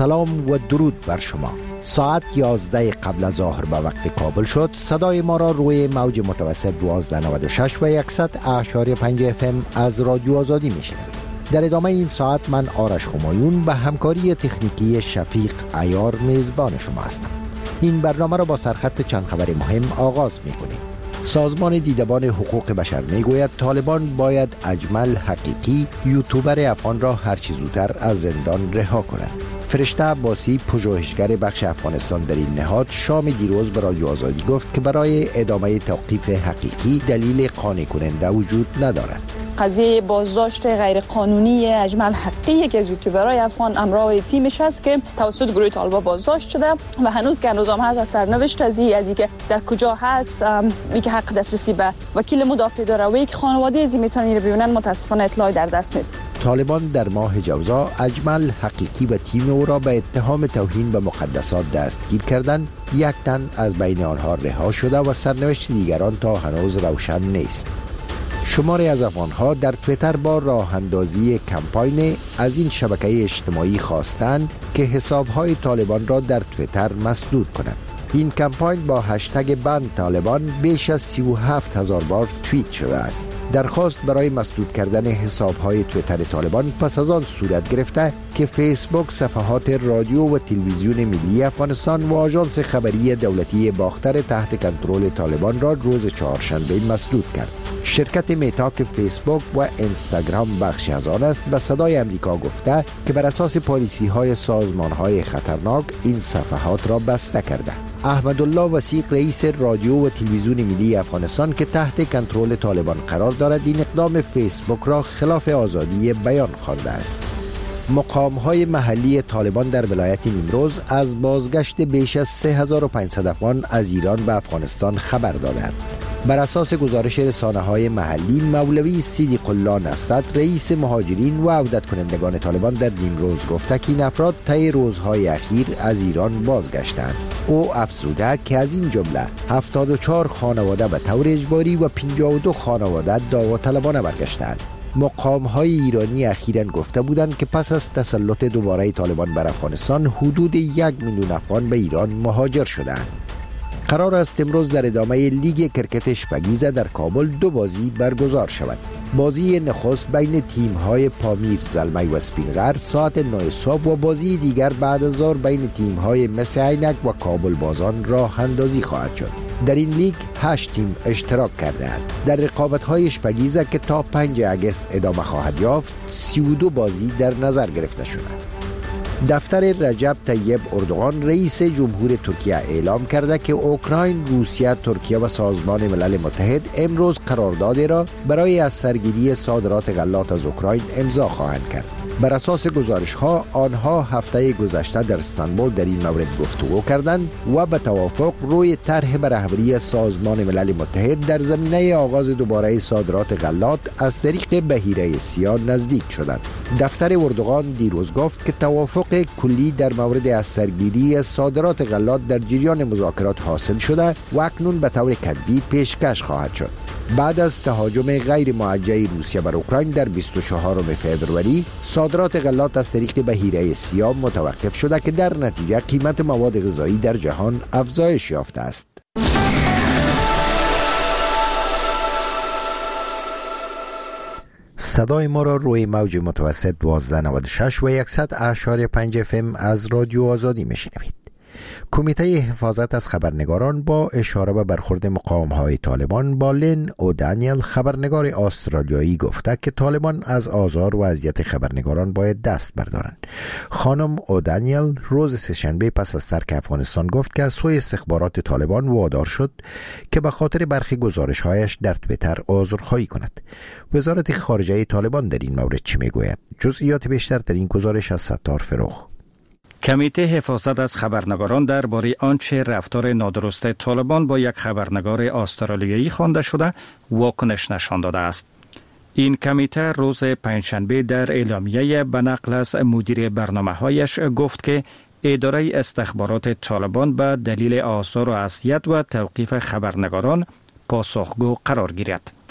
سلام و درود بر شما. ساعت 11 قبل از ظهر به وقت کابل شد. صدای ما را روی موج متوسط 1296 و 100.5 FM از رادیو آزادی میشنوید. در ادامه این ساعت من آرش همایون به همکاری تکنیکی شفیق عیار میزبان شما هستم. این برنامه را با سرخط چند خبر مهم آغاز میکنیم. سازمان دیدبان حقوق بشر میگوید طالبان باید اجمل حقیقی یوتیوبر افغان را هر چه زودتر از زندان رها کند. فرشته عباسی پژوهشگر بخش افغانستان در این نهاد شام دیروز به رادیو آزادی گفت که برای ادامه توقیف حقیقی دلیل قانع کننده وجود ندارد. قضیه بازداشت غیرقانونی اجمل حقی یک از یوتیوبرهای افغان امرای تیمش است که توسط گروه طالبان بازداشت شده و هنوز که هنوز هم هست سرنوشت از اینکه در کجا هست، اینکه حق دسترسی به وکیل مدافع داره و یک خانواده از میتونن ببینن متاسفانه اطلاعی در دست نیست. طالبان در ماه جوزا اجمل حقیقی و تیم او را به اتهام توهین به مقدسات دستگیر کردند. یک تن از بین آنها رها شده و سرنوشت دیگران تا هنوز روشن نیست. شماری از افغان‌ها در تویتر با راه اندازی کمپاین از این شبکه اجتماعی خواستند که حساب‌های طالبان را در تویتر مسدود کنند. این کمپاین با هشتگ بند طالبان بیش از 37,000 بار توییت شده است. درخواست برای مسدود کردن حساب‌های تویتر طالبان پس از آن صورت گرفته که فیسبوک صفحات رادیو و تلویزیون ملی افغانستان و آژانس خبری دولتی باختر تحت کنترل طالبان را روز چهارشنبه مسدود کرد. شرکت میتا که فیسبوک و اینستاگرام بخشی از آن است به صدای امریکا گفته که بر اساس پالیسی‌های سازمان‌های خطرناک این صفحات را بسته کرده. احمدالله وثیق رئیس رادیو و تلویزیون ملی افغانستان که تحت کنترل طالبان قرار دارد این اقدام فیسبوک را خلاف آزادی بیان خوانده است. مقام‌های محلی طالبان در ولایت نیمروز از بازگشت بیش از 3500 افغان از ایران به افغانستان خبر دادند. بر اساس گزارش رسانه‌های محلی، مولوی صدیق الله نصرت رئیس مهاجرین و عودت کنندگان طالبان در نیمروز گفته که این افراد طی روزهای اخیر از ایران بازگشتند. او افزوده که از این جمله 74 خانواده به طور اجباری و 52 خانواده دعوطلبانه برگشتند. مقام‌های ایرانی اخیراً گفته بودند که پس از تسلط دوباره طالبان بر افغانستان حدود 1 میلیون افغان به ایران مهاجر شدند. قرار است امروز در ادامه لیگ کرکت اشپگیزه در کابل 2 بازی برگزار شود. بازی نخست بین تیم‌های پامیر زلمی و سپینغر ساعت 9 صبح و بازی دیگر بعد از ظهر بین تیم‌های مس عینک و کابل بازان راه اندازی خواهد شد. در این لیگ 8 تیم اشتراک کرده‌اند. در رقابت‌های اشپگیزه که تا 5 اگست ادامه خواهد یافت 32 بازی در نظر گرفته شده. دفتر رجب طیب اردوغان رئیس جمهور ترکیه اعلام کرده که اوکراین، روسیه، ترکیه و سازمان ملل متحد امروز قراردادی را برای از سرگیری صادرات غلات از اوکراین امضا خواهند کرد. بر اساس گزارش‌ها آنها هفته گذشته در استانبول در این مورد گفتگو کردند و به توافق روی طرح به رهبری سازمان ملل متحد در زمینه آغاز دوباره صادرات غلات از طریق بحیره سیاه نزدیک شدند. دفتر اردوغان دیروز گفت که توافق کلی در مورد از سرگیری صادرات غلات در جریان مذاکرات حاصل شده و اکنون به طور کتبی پیشکش خواهد شد. بعد از تهاجم غیر موجه روسیه بر اوکراین در 24 فوریه صادرات غلات از طریق بحیره سیاه متوقف شده که در نتیجه قیمت مواد غذایی در جهان افزایش یافته است. صدای ما را روی موج متوسط 1296 و 100.5 FM از رادیو آزادی میشنوید. کمیته حفاظت از خبرنگاران با اشاره به برخورد مقام‌های طالبان با لین اودانیل خبرنگار استرالیایی گفته که طالبان از آزار و اذیت خبرنگاران باید دست بردارند. خانم اودانیل روز سه‌شنبه پس از ترک افغانستان گفت که از سوی استخبارات طالبان وادار شد که به خاطر برخی گزارش‌هایش در توییتر عذرخواهی کند. وزارت خارجه طالبان در این مورد چه میگوید؟ جزئیات بیشتر در این گزارش از ستار فروغ. کمیته حفاظت از خبرنگاران درباره آنچه رفتار نادرست طالبان با یک خبرنگار استرالیایی خوانده شده واکنش نشان داده است. این کمیته روز پنجشنبه در اعلامیه به نقل از مدیر برنامه‌هایش گفت که اداره استخبارات طالبان به دلیل آزار و اذیت و توقیف خبرنگاران پاسخگو قرار گیرد.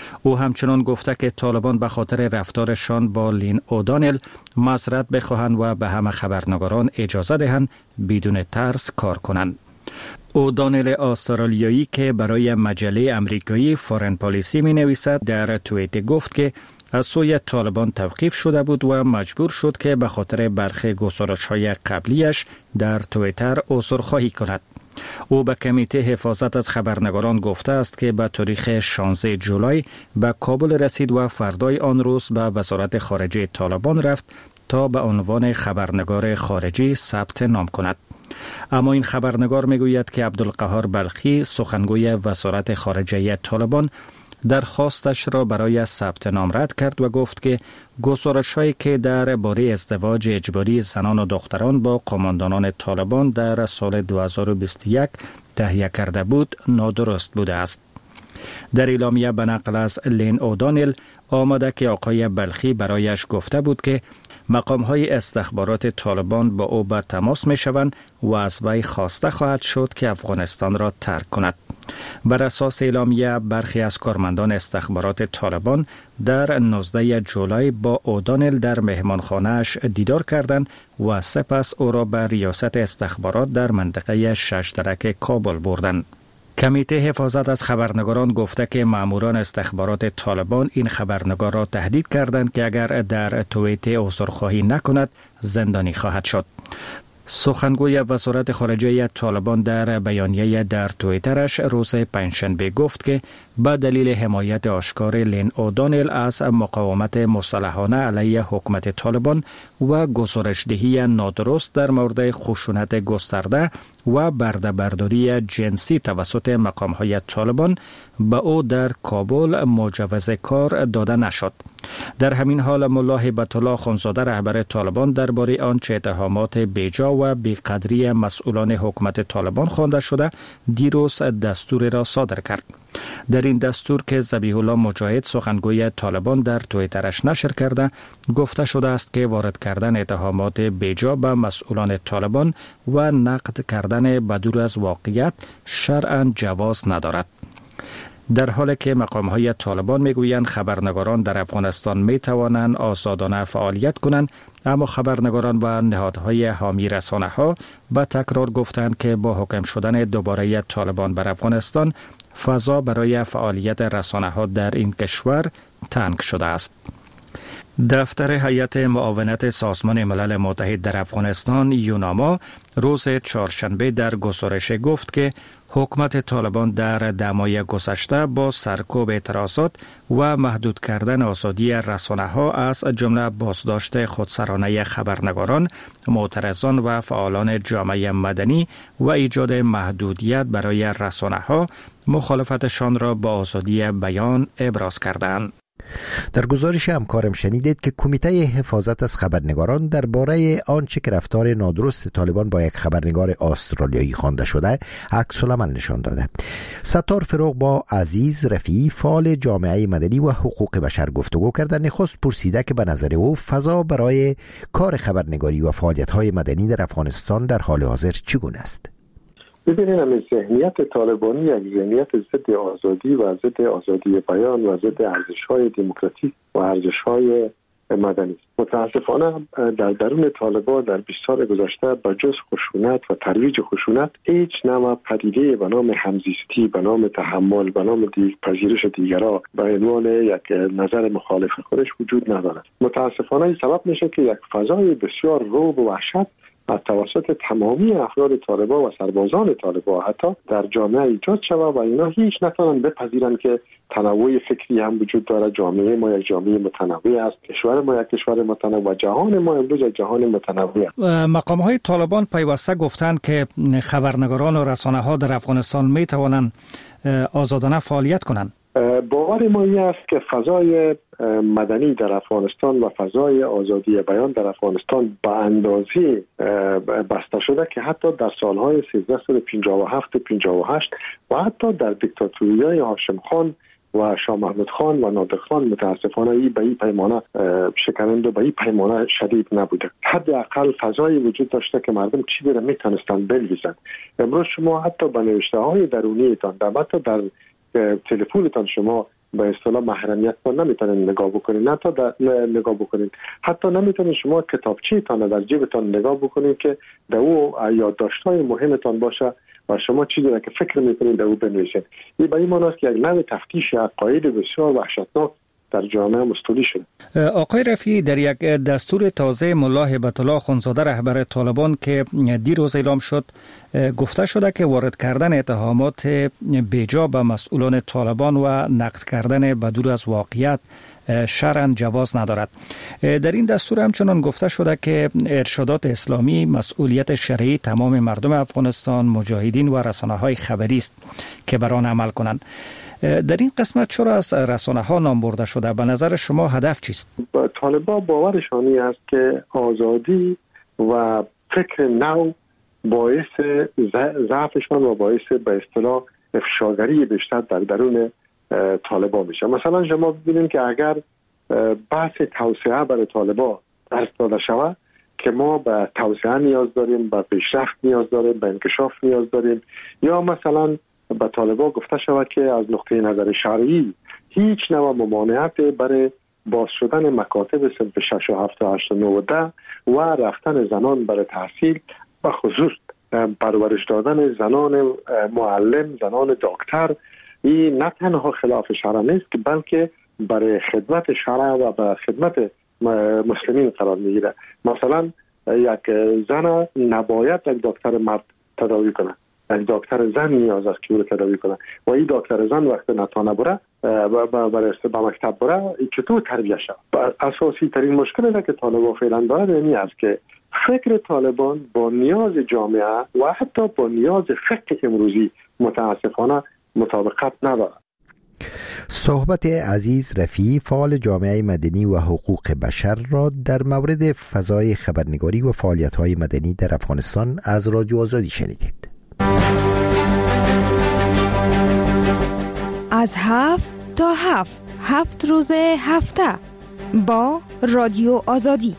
او همچنان گفته که طالبان به خاطر رفتارشان با لین اودانل معذرت بخواهند و به همه خبرنگاران اجازه دهند بدون ترس کار کنند. اودانل استرالیایی که برای مجله امریکایی فارن پالیسی می نویسد در توییت گفت که از سوی طالبان توقیف شده بود و مجبور شد که به خاطر برخی گزارش‌های قبلیش در توییتر عذرخواهی کند. او به کمیته حفاظت از خبرنگاران گفته است که به تاریخ 16 جولای به کابل رسید و فردای آن روز به وزارت خارجه طالبان رفت تا به عنوان خبرنگار خارجی ثبت نام کند. اما این خبرنگار میگوید که عبدالقهار بلخی سخنگوی وزارت خارجه طالبان درخواستش را برای ثبت نام رد کرد و گفت که گزارش‌هایی که درباره ازدواج اجباری زنان و دختران با قماندانان طالبان در سال 2021 تهیه کرده بود نادرست بوده است. در اعلامیه به نقل از لین اودانل آمده که آقای بلخی برایش گفته بود که مقام‌های استخبارات طالبان با او به تماس می‌شوند و از وی خواسته خواهد شد که افغانستان را ترک کند. بر اساس اعلامیه برخی از کارمندان استخبارات طالبان در 19 جولای با اودانل در مهمانخانه‌اش دیدار کردند و سپس او را به ریاست استخبارات در منطقه ششدرک کابل بردند. کمیته حفاظت از خبرنگاران گفته که ماموران استخبارات طالبان این خبرنگار را تهدید کردند که اگر در توییت عذرخواهی نکند زندانی خواهد شد. سخنگوی وزارت خارجه طالبان در بیانیه در توییترش روز پنجشنبه گفت که به دلیل حمایت آشکار لین اودانل از مقاومت مسلحانه علیه حکومت طالبان و گزارش‌دهی نادرست در مورد خشونت گسترده و برده‌برداری جنسی توسط مقام‌های طالبان به او در کابل مجوز کار داده نشد. در همین حال ملا هیبت الله اخوندزاده رهبر طالبان درباره آنچه اتهامات بیجا و بیقدری مسئولان حکومت طالبان خوانده شده دیروز دستور را صادر کرد. در این دستور که ذبیح الله مجاهد سخنگوی طالبان در توییترش نشر کرده گفته شده است که وارد کردن اتهامات بیجا به مسئولان طالبان و نقد کردن بدور از واقعیت شرعاً جواز ندارد. در حالی که مقام‌های طالبان میگویند خبرنگاران در افغانستان میتوانند آزادانه فعالیت کنند، اما خبرنگاران و نهادهای حامی رسانه‌ها به تکرار گفتند که با حاکم شدن دوباره طالبان بر افغانستان فضا برای فعالیت رسانه‌ها در این کشور تنگ شده است. دفتر هیئت معاونت سازمان ملل متحد در افغانستان یوناما روز چهارشنبه در گزارش گفت که حکومت طالبان در دمای گذشته با سرکوب اعتراضات و محدود کردن آزادی رسانه‌ها از جمله بازداشت خودسرانه خبرنگاران، معترضان و فعالان جامعه مدنی و ایجاد محدودیت برای رسانه‌ها مخالفتشان را با آزادی بیان ابراز کردند. در گزارش همکارم شنیدید که کمیته حفاظت از خبرنگاران درباره آنچه که رفتار نادرست طالبان با یک خبرنگار استرالیایی خوانده شده عکس العمل نشان داده. ستار فروغ با عزیز رفیعی فعال جامعه مدنی و حقوق بشر گفتگو کرده. نخست پرسیده که به نظر او فضا برای کار خبرنگاری و فعالیت‌های مدنی در افغانستان در حال حاضر چگونه است؟ ببینید ذهنیت طالبانی یک ذهنیت ضد آزادی و ضد آزادی بیان و ضد ارزش‌های دموکراتیک و ارزش‌های مدنی. متاسفانه در درون طالبان در 20 سال گذشته به جز خشونت و ترویج خشونت هیچ نوع پدیده به نام همزیستی، به نام تحمل، به نام پذیرش دیگران به عنوان یک نظر مخالف خودش وجود ندارد. متاسفانه این سبب میشه که یک فضای بسیار رعب و وحشت از توسط تمامی افراد طالبان و سربازان طالبان حتی در جامعه ایجاد شود و اینا هیچ نتونن بپذیرن که تنوع فکری هم وجود داره. جامعه ما یک جامعه متنوع است، کشور ما یک کشور متنوع، جهان ما امروز یک جهان متنوع است. مقام‌های طالبان پیوسته گفتند که خبرنگاران و رسانه‌ها در افغانستان می‌توانند آزادانه فعالیت کنند. باور ما این است که فضای مدنی در افغانستان و فضای آزادی بیان در افغانستان به اندازه بسته شده که حتی در سالهای 1357 58 و حتی در دیکتاتوری‌های هاشم خان و شاه محمود خان و نادر خان متاسفانه به این پیمانه شکننده و به این پیمانه شدید نبوده. حداقل فضایی وجود داشته که مردم چیزی را میتونستن بنویسن. امروز شما حتی به نوشته‌های درونیتان حتی در تلفنتان شما به اصطلاح محرمیت ما نمیتونین نگاه بکنین، نه تا نگاه بکنین، حتی نمیتونین شما کتابچه‌تان در جیبتان نگاه بکنین که در او یادداشت‌های مهمتان باشه و شما چیزی را که فکر میکنین در او بنویسین. این به این معنی است که یک نوع تفتیش عقاید بسیار وحشتناک در جامعه مستولی شده. آقای رفیعی، در یک دستور تازه ملا هبت الله اخوندزاده رهبر طالبان که دیروز اعلام شد گفته شده که وارد کردن اتهامات بیجا به مسئولان طالبان و نقد کردن بدور از واقعیت شرعاً جواز ندارد. در این دستور همچنان گفته شده که ارشادات اسلامی مسئولیت شرعی تمام مردم افغانستان، مجاهدین و رسانه‌های خبری است که بر آن عمل کنند. در این قسمت چرا از رسانه‌ها نام برده شده؟ به نظر شما هدف چیست؟ طالبان باورشانی است که آزادی و فکر نو باعث ضعفشان و باعث به اصطلاح افشاگری بیشتر در درون طالبان میشه. مثلا شما ببینید که اگر بحث توسعه برای طالبان درس داده شود که ما به توسعه نیاز داریم، به پیشرفت نیاز داریم، به انکشاف نیاز داریم، یا مثلا به طالبان گفته شود که از نقطه نظر شرعی هیچ نوع ممانعت برای باز شدن مکاتب صنف 6 و 7 و 8 و 9 و 10 و رفتن زنان برای تحصیل و خصوص پرورش دادن زنان معلم، زنان دکتر، این نه تنها خلاف شرع نیست که بلکه برای خدمت شرع و به خدمت مسلمین قرار میگیره. مثلا یک زن نباید یک دکتر مرد تداوی کنه، یک دکتر زن نیاز است که او رو تداوی کنه و این دکتر زن وقتی نتانه بره به مکتب بره چطور تربیه شد. اساسی ترین مشکلی که طالبان فعلا داره این است که فکر طالبان با نیاز جامعه و حتی با نیاز فقه امروزی متاسفانه مطابقت نداره. صحبت عزیز رفیعی فعال جامعه مدنی و حقوق بشر را در مورد فضای خبرنگاری و فعالیت‌های مدنی در افغانستان از رادیو آزادی شنیدید. از 7 تا 7 روز هفته با رادیو آزادی.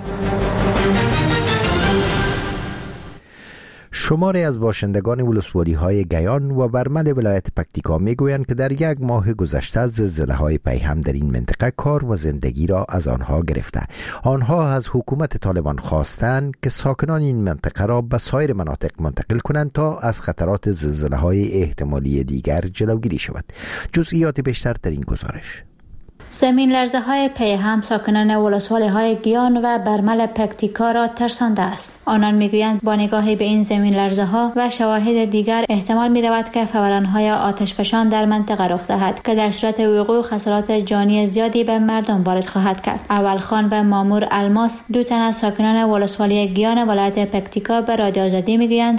شماری از باشندگان ولسوالی‌های گیان و برمل ولایت پکتیکا میگویند که در یک ماه گذشته زلزله‌های پیهم در این منطقه کار و زندگی را از آنها گرفته. آنها از حکومت طالبان خواستند که ساکنان این منطقه را به سایر مناطق منتقل کنند تا از خطرات زلزله‌های احتمالی دیگر جلوگیری شود. جزئیات بیشتر در این گزارش. زمین لرزه های پیهم ساکنان ولسوالی های گیان و برمل پکتیکا را ترسانده است. آنان میگویند با نگاهی به این زمین لرزه ها و شواهد دیگر احتمال می رود که فوران های آتشفشان در منطقه رخ دهد که در صورت وقوع خسارات جانی زیادی به مردم وارد خواهد کرد. اول خان و مامور الماس، دو تن از ساکنان ولسوالی گیان ولایت پکتیکا به رادیو آزادی میگویند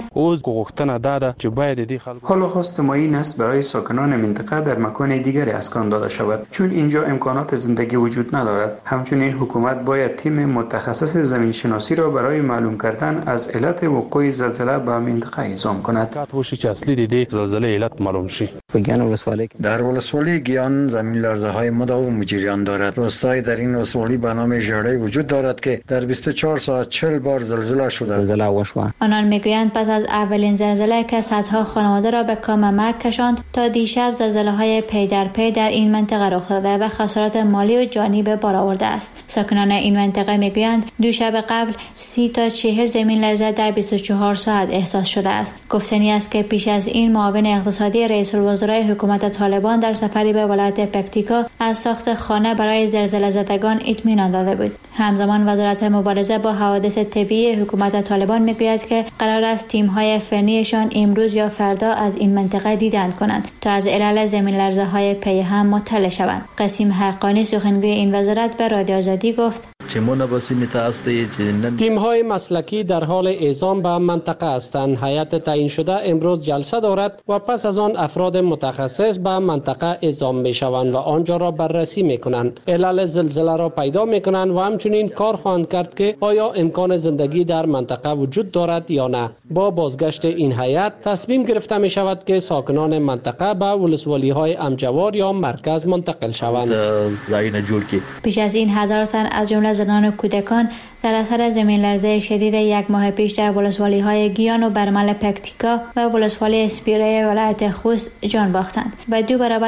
حالا خواست ما این است برای ساکنان منطقه در مکان دیگری اسکان داده شود، چون اینجا امکانات زندگی وجود ندارد. همچنین حکومت باید تیم متخصص زمین شناسی را برای معلوم کردن از علت وقوع زلزله به منطقه اعزام کند. در ولسوالی گیان زمین لرزه های مداوم جریان دارد. روستایی در این ولسوالی به نام ژړی وجود دارد که در 24 ساعت 40 بار زلزله شده. آنان میگویند پس از اولین زلزله که صدها خانواده را به کام مرگ کشاند تا دیشب زلزله های پی در پی در این منطقه رخ داده و خسارات مالی و جانی به بار آورده است. ساکنان این منطقه میگویند دو شب قبل 30 تا 40 زمین لرزه در 24 ساعت احساس شده است. گفتنی است که پیش از این معاون اقتصادی رئیس الوزرای حکومت طالبان در سفری به ولایت پکتیکا از ساخت خانه برای زلزله زدگان اطمینان داده بود. همزمان وزارت مبارزه با حوادث طبیعی حکومت طالبان میگوید که قرار است تیم‌های فنیشان امروز یا فردا از این منطقه دیدن کنند تا از علل زمین لرزه های پیهم مطلع شوند. قسیم حقانی سخنگوی این وزارت به رادیو آزادی گفت تیم‌های مسلکی در حال اعزام به منطقه هستند. هیئت تعیین شده امروز جلسه دارد و پس از آن افراد متخصص به منطقه اعزام می‌شوند و آنجا را بررسی می‌کنند. علل زلزله را پیدا می‌کنند و همچنین کار خواهند کرد که آیا امکان زندگی در منطقه وجود دارد یا نه. با بازگشت این هیئت تصمیم گرفته می‌شود که ساکنان منطقه به ولسوالی‌های امجوار یا مرکز منتقل شوند. پیش از این هزار تن از جمله زنان و کودکان در اثر زمین لرزه شدید یک ماه پیش در ولسوالی‌های گیان و برمل پکتیکا و ولسوالی اسپیره ولایت خوست جان باختند و 2 برابر